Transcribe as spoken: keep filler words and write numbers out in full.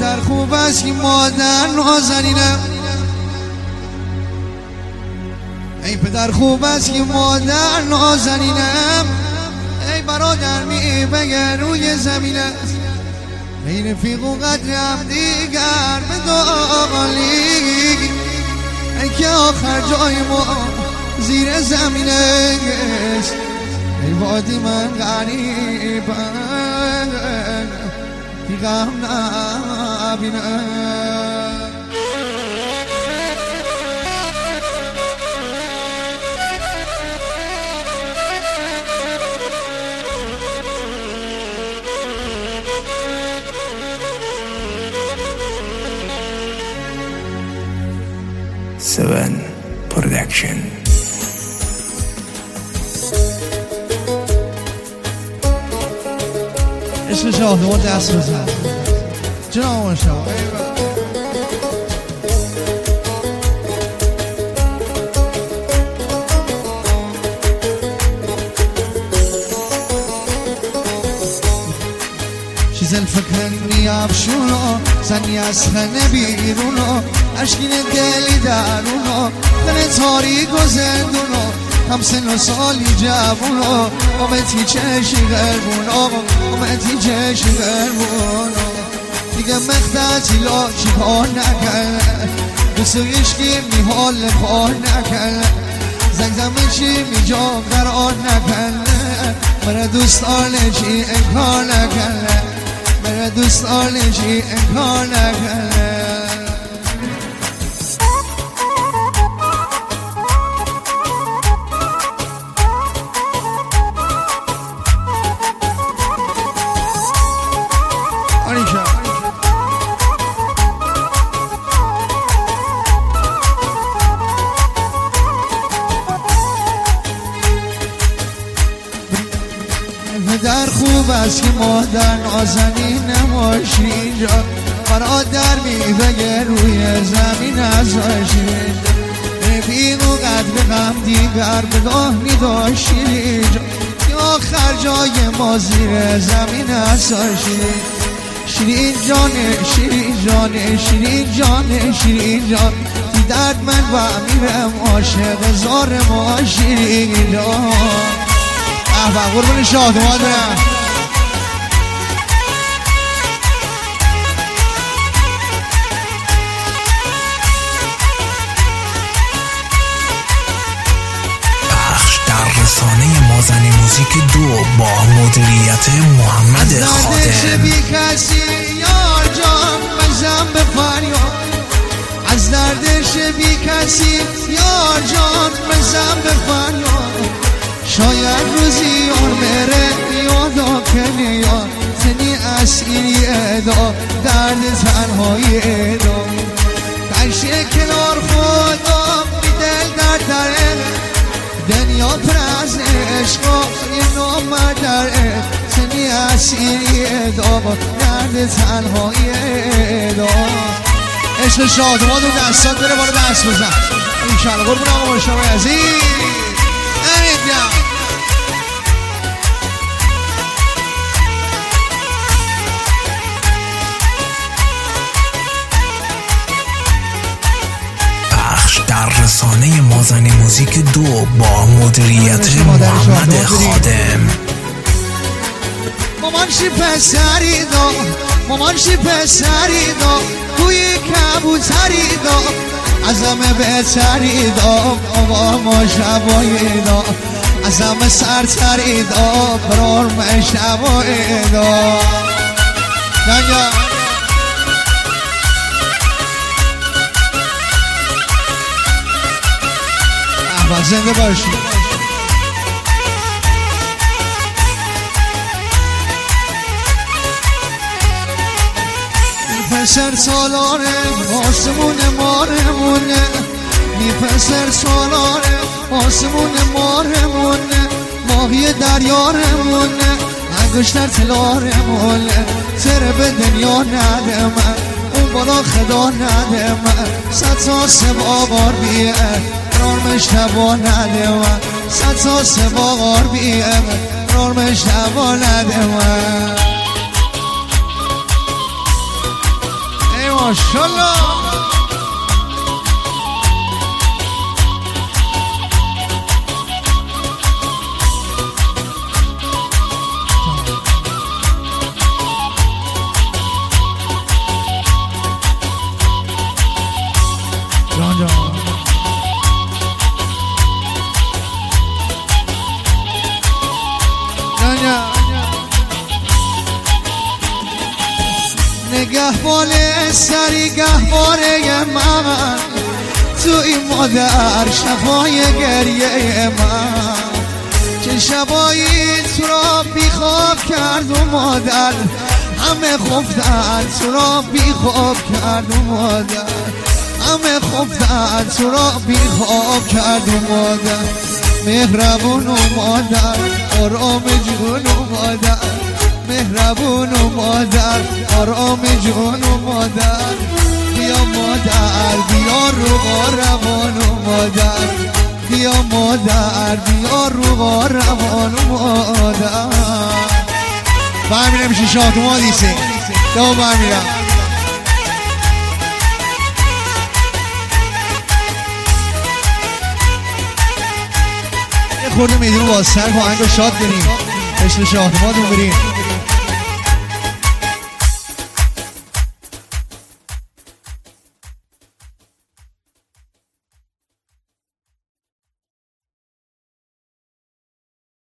پدر خوب است که مادر نازنینم، ای پدر خوب است که مادر نازنینم، ای برادر می بگر روی زمین است، ای رفیق و قدرم دیگر به داغالی، ای که آخر جای ما زیر زمین است، ای وادی من غریبم بی غم نبینم. Seven Production. عشق شاهدوان دست بزن جناب شاه. چیز الفکرنی افشونا زنی از خنه بیرونا، عشقین دلی درونا، دل تاریک و زندونا، هم سن و سالی جوونا، آمتی چشی غربونا، آمتی چشی غربونا، دیگه مختتی لا چی کار نکرد، دوست عشقی میحال کار نکرد، زنگزمه چی میجا قرار نکرد، مرا دوستانه چی انکار نکرد، مرا دوستانه چی انکار نکرد. پدر خوب است که مادر نازنین نباشی اینجا، برادر میبگه روی زمین ازاشی، رفیق و قدر غم دیگر به راه میداشی اینجا، که آخر جای ما زیر زمین ازاشی. شیرین جانه شیرین جانه شیرین جانه شیرین جان، بی درد من و میرم عاشق زار ما شیرین جان. احبا قربون شادمان برم. پخش در رسانه مازن موزیک دو با مدیریت محمد خادم. از دردش بی کسی یار جان بزن به فریاد، از دردش بی کسی یار جان بزن به فریاد، شاید روزی یار بره یادا که نیاد، زنی اسیری ادا درد تنهایی ادا، قشه کنار خودم بی دل در دره، دنیا پر از عشقا یه نامردره، زنی اسیری ادا درد تنهایی ادا. عشق شادمان و دستان بره بالا دست بزن انشاءالله. قربون آقا مشتاق عزیز امید. در رسانه مازن موزیک دو با مدیریت محمد خادم. مامان شی پسری دا، مامان شی پسری دا، توی کبوتری دا، از همه بهتری دا، آقا ما شبایی دا، از همه سرتری دا، برار من شبایی دا. دنیا زنده باشی. میپسر سالاره آسمون مارمونه، میپسر سالاره آسمون مارمونه، ماهی دریارمونه، انگشتر تلارمونه، تره به دنیا نده من، اون بالا خدا نده من، صد تا سبا بار بیه قرار مشتبا نده من، صد تا سبا بار بیه قرار مشتبا نده من. ماشالله جان جان نگهبان سری گهواره من تو این مادر شبای گریه من چه شبایی تو را بی خواب کرد و مادر همه خفتن تو را بی خواب کرد و مادر همه خفتن تو را بی خواب کرد و مادر مهربون و مادر آرام جون و مادر مهربون و مادر آرام جون و مادر بیا مادر بیا رو روان و مادر بیا مادر بیا رو روان و مادر برمیرم میشه شاه تو ما دیسه دو برمیرم یه خورده میدون بازتر با انگو شاد کنیم عشق شاه تو ما دون بریم